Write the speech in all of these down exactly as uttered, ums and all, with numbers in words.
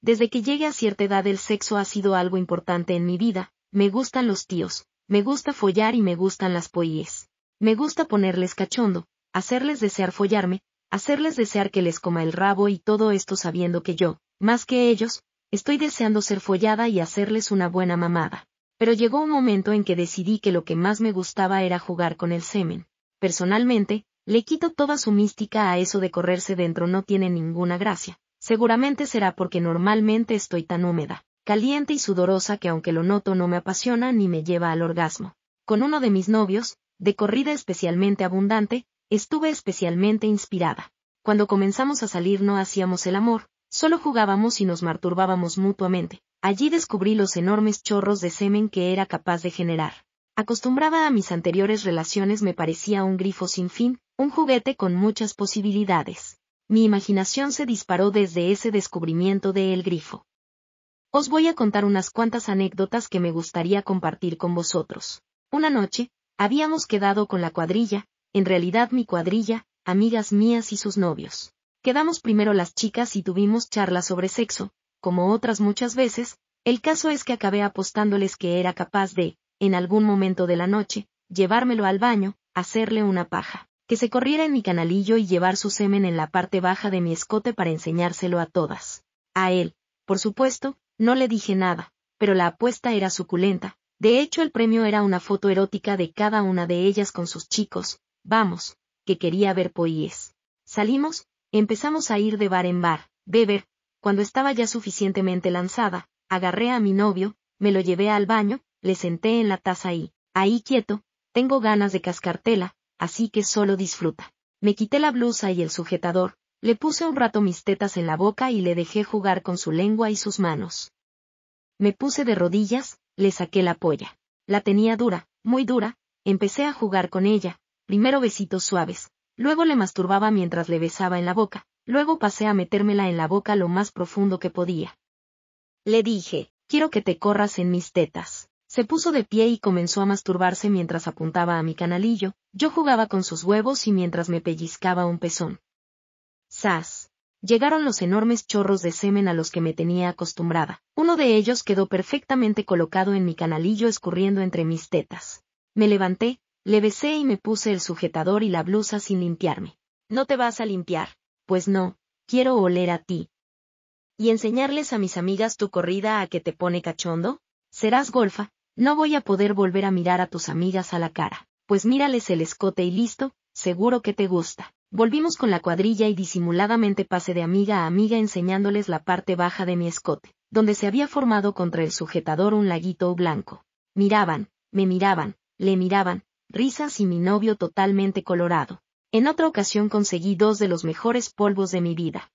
Desde que llegué a cierta edad el sexo ha sido algo importante en mi vida, me gustan los tíos, me gusta follar y me gustan las poíes. Me gusta ponerles cachondo, hacerles desear follarme, hacerles desear que les coma el rabo y todo esto sabiendo que yo, más que ellos, estoy deseando ser follada y hacerles una buena mamada. Pero llegó un momento en que decidí que lo que más me gustaba era jugar con el semen. Personalmente, le quito toda su mística a eso de correrse dentro, no tiene ninguna gracia. Seguramente será porque normalmente estoy tan húmeda, caliente y sudorosa que aunque lo noto no me apasiona ni me lleva al orgasmo. Con uno de mis novios, de corrida especialmente abundante, estuve especialmente inspirada. Cuando comenzamos a salir no hacíamos el amor, solo jugábamos y nos masturbábamos mutuamente. Allí descubrí los enormes chorros de semen que era capaz de generar. Acostumbrada a mis anteriores relaciones me parecía un grifo sin fin, un juguete con muchas posibilidades. Mi imaginación se disparó desde ese descubrimiento de El Grifo. Os voy a contar unas cuantas anécdotas que me gustaría compartir con vosotros. Una noche, habíamos quedado con la cuadrilla, en realidad mi cuadrilla, amigas mías y sus novios. Quedamos primero las chicas y tuvimos charlas sobre sexo, como otras muchas veces, el caso es que acabé apostándoles que era capaz de, en algún momento de la noche, llevármelo al baño, hacerle una paja, que se corriera en mi canalillo y llevar su semen en la parte baja de mi escote para enseñárselo a todas. A él, por supuesto, no le dije nada, pero la apuesta era suculenta, de hecho el premio era una foto erótica de cada una de ellas con sus chicos, vamos, que quería ver poíes. Salimos, empezamos a ir de bar en bar, beber, cuando estaba ya suficientemente lanzada, agarré a mi novio, me lo llevé al baño, le senté en la taza y, ahí quieto, tengo ganas de cascartela, así que solo disfruta. Me quité la blusa y el sujetador, le puse un rato mis tetas en la boca y le dejé jugar con su lengua y sus manos. Me puse de rodillas, le saqué la polla. La tenía dura, muy dura, empecé a jugar con ella, primero besitos suaves, luego le masturbaba mientras le besaba en la boca, luego pasé a metérmela en la boca lo más profundo que podía. Le dije, quiero que te corras en mis tetas. Se puso de pie y comenzó a masturbarse mientras apuntaba a mi canalillo, yo jugaba con sus huevos y mientras me pellizcaba un pezón. ¡Zas! Llegaron los enormes chorros de semen a los que me tenía acostumbrada. Uno de ellos quedó perfectamente colocado en mi canalillo escurriendo entre mis tetas. Me levanté, le besé y me puse el sujetador y la blusa sin limpiarme. ¿No te vas a limpiar? Pues no, quiero oler a ti. ¿Y enseñarles a mis amigas tu corrida a que te pone cachondo? Serás golfa, no voy a poder volver a mirar a tus amigas a la cara. Pues mírales el escote y listo, seguro que te gusta. Volvimos con la cuadrilla y disimuladamente pasé de amiga a amiga enseñándoles la parte baja de mi escote, donde se había formado contra el sujetador un laguito blanco. Miraban, me miraban, le miraban, risas y mi novio totalmente colorado. En otra ocasión conseguí dos de los mejores polvos de mi vida.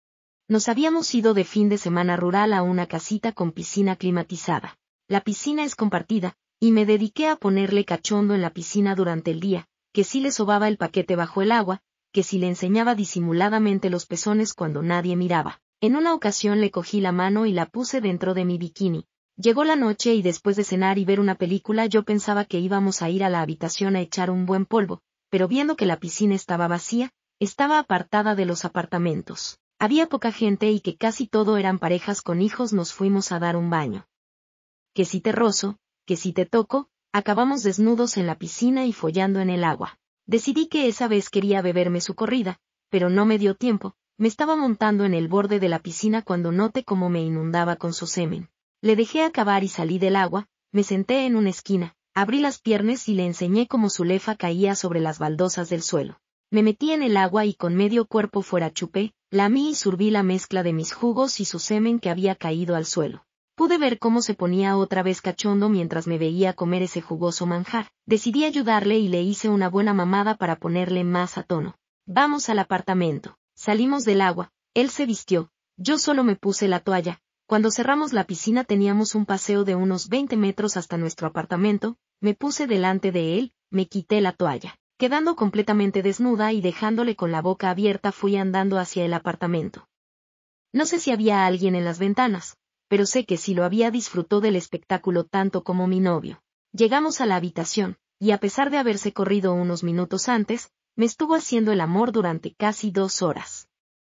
Nos habíamos ido de fin de semana rural a una casita con piscina climatizada. La piscina es compartida, y me dediqué a ponerle cachondo en la piscina durante el día, que si le sobaba el paquete bajo el agua, que si le enseñaba disimuladamente los pezones cuando nadie miraba. En una ocasión le cogí la mano y la puse dentro de mi bikini. Llegó la noche y después de cenar y ver una película yo pensaba que íbamos a ir a la habitación a echar un buen polvo, pero viendo que la piscina estaba vacía, estaba apartada de los apartamentos. Había poca gente y que casi todo eran parejas con hijos, nos fuimos a dar un baño. Que si te rozo, que si te toco, acabamos desnudos en la piscina y follando en el agua. Decidí que esa vez quería beberme su corrida, pero no me dio tiempo, me estaba montando en el borde de la piscina cuando noté cómo me inundaba con su semen. Le dejé acabar y salí del agua, me senté en una esquina, abrí las piernas y le enseñé cómo su lefa caía sobre las baldosas del suelo. Me metí en el agua y con medio cuerpo fuera chupé, lamí y sorbí la mezcla de mis jugos y su semen que había caído al suelo. Pude ver cómo se ponía otra vez cachondo mientras me veía comer ese jugoso manjar. Decidí ayudarle y le hice una buena mamada para ponerle más a tono. Vamos al apartamento. Salimos del agua, él se vistió, yo solo me puse la toalla. Cuando cerramos la piscina teníamos un paseo de unos veinte metros hasta nuestro apartamento, me puse delante de él, me quité la toalla. Quedando completamente desnuda y dejándole con la boca abierta fui andando hacia el apartamento. No sé si había alguien en las ventanas, pero sé que si lo había disfrutó del espectáculo tanto como mi novio. Llegamos a la habitación, y a pesar de haberse corrido unos minutos antes, me estuvo haciendo el amor durante casi dos horas.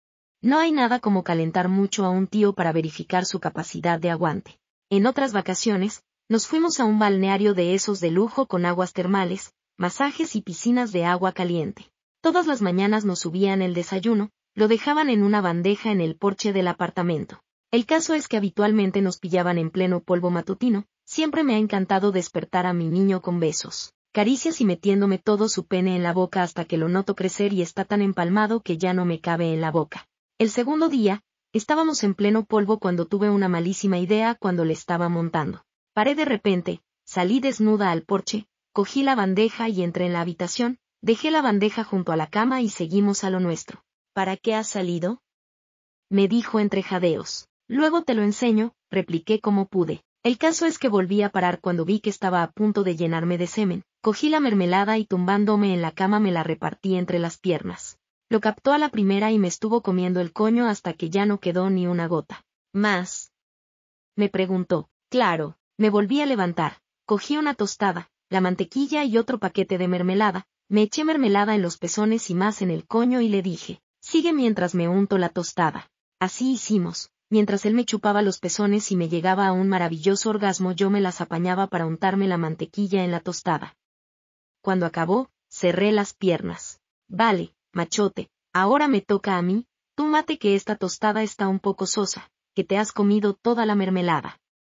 No hay nada como calentar mucho a un tío para verificar su capacidad de aguante. En otras vacaciones, nos fuimos a un balneario de esos de lujo con aguas termales, masajes y piscinas de agua caliente. Todas las mañanas nos subían el desayuno, lo dejaban en una bandeja en el porche del apartamento. El caso es que habitualmente nos pillaban en pleno polvo matutino. Siempre me ha encantado despertar a mi niño con besos, caricias y metiéndome todo su pene en la boca hasta que lo noto crecer y está tan empalmado que ya no me cabe en la boca. El segundo día, estábamos en pleno polvo cuando tuve una malísima idea cuando le estaba montando. Paré de repente, salí desnuda al porche, cogí la bandeja y entré en la habitación, dejé la bandeja junto a la cama y seguimos a lo nuestro. ¿Para qué has salido?, me dijo entre jadeos. Luego te lo enseño, repliqué como pude. El caso es que volví a parar cuando vi que estaba a punto de llenarme de semen. Cogí la mermelada y tumbándome en la cama me la repartí entre las piernas. Lo captó a la primera y me estuvo comiendo el coño hasta que ya no quedó ni una gota. ¿Más?, me preguntó. Claro, me volví a levantar. Cogí una tostada, la mantequilla y otro paquete de mermelada, me eché mermelada en los pezones y más en el coño y le dije, sigue mientras me unto la tostada. Así hicimos. Mientras él me chupaba los pezones y me llegaba a un maravilloso orgasmo, yo me las apañaba para untarme la mantequilla en la tostada. Cuando acabó, cerré las piernas. Vale, machote, ahora me toca a mí, tú mate que esta tostada está un poco sosa, que te has comido toda la mermelada.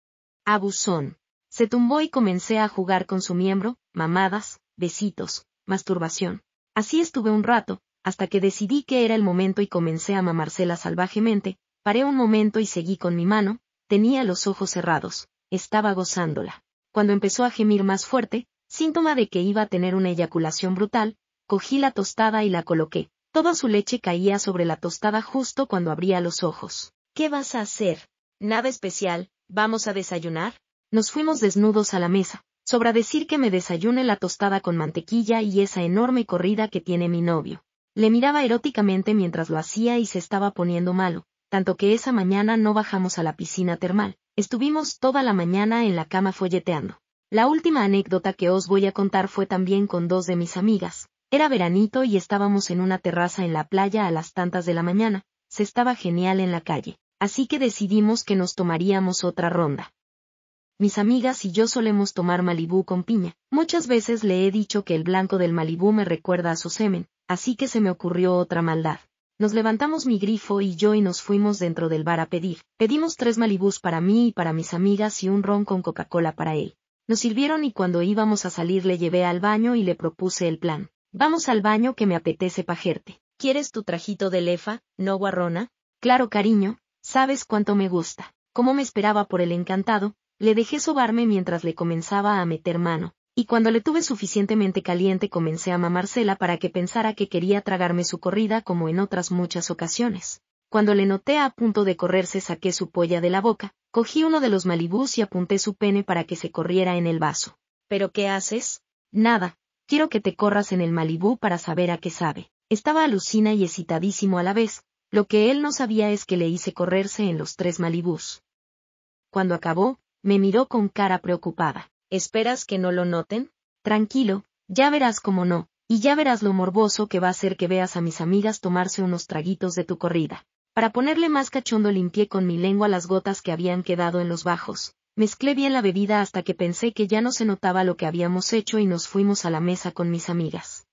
Abusón. Se tumbó y comencé a jugar con su miembro, mamadas, besitos, masturbación. Así estuve un rato, hasta que decidí que era el momento y comencé a mamársela salvajemente. Paré un momento y seguí con mi mano, tenía los ojos cerrados, estaba gozándola. Cuando empezó a gemir más fuerte, síntoma de que iba a tener una eyaculación brutal, cogí la tostada y la coloqué. Toda su leche caía sobre la tostada justo cuando abría los ojos. ¿Qué vas a hacer? Nada especial, ¿vamos a desayunar? Nos fuimos desnudos a la mesa. Sobra decir que me desayuné la tostada con mantequilla y esa enorme corrida que tiene mi novio. Le miraba eróticamente mientras lo hacía y se estaba poniendo malo. Tanto que esa mañana no bajamos a la piscina termal, estuvimos toda la mañana en la cama folleteando. La última anécdota que os voy a contar fue también con dos de mis amigas. Era veranito y estábamos en una terraza en la playa a las tantas de la mañana, se estaba genial en la calle, así que decidimos que nos tomaríamos otra ronda. Mis amigas y yo solemos tomar Malibú con piña, muchas veces le he dicho que el blanco del Malibú me recuerda a su semen, así que se me ocurrió otra maldad. Nos levantamos mi grifo y yo y nos fuimos dentro del bar a pedir. Pedimos tres Malibús para mí y para mis amigas y un ron con Coca-Cola para él. Nos sirvieron y cuando íbamos a salir le llevé al baño y le propuse el plan. Vamos al baño que me apetece pajerte. ¿Quieres tu trajito de lefa, no guarrona? Claro cariño, sabes cuánto me gusta. Como me esperaba por el encantado, le dejé sobarme mientras le comenzaba a meter mano. Y cuando le tuve suficientemente caliente comencé a mamársela para que pensara que quería tragarme su corrida como en otras muchas ocasiones. Cuando le noté a punto de correrse saqué su polla de la boca, cogí uno de los Malibús y apunté su pene para que se corriera en el vaso. ¿Pero qué haces? Nada, quiero que te corras en el Malibú para saber a qué sabe. Estaba alucina y excitadísimo a la vez, lo que él no sabía es que le hice correrse en los tres Malibús. Cuando acabó, me miró con cara preocupada. ¿Esperas que no lo noten? Tranquilo, ya verás cómo no, y ya verás lo morboso que va a ser que veas a mis amigas tomarse unos traguitos de tu corrida. Para ponerle más cachondo limpié con mi lengua las gotas que habían quedado en los bajos. Mezclé bien la bebida hasta que pensé que ya no se notaba lo que habíamos hecho y nos fuimos a la mesa con mis amigas.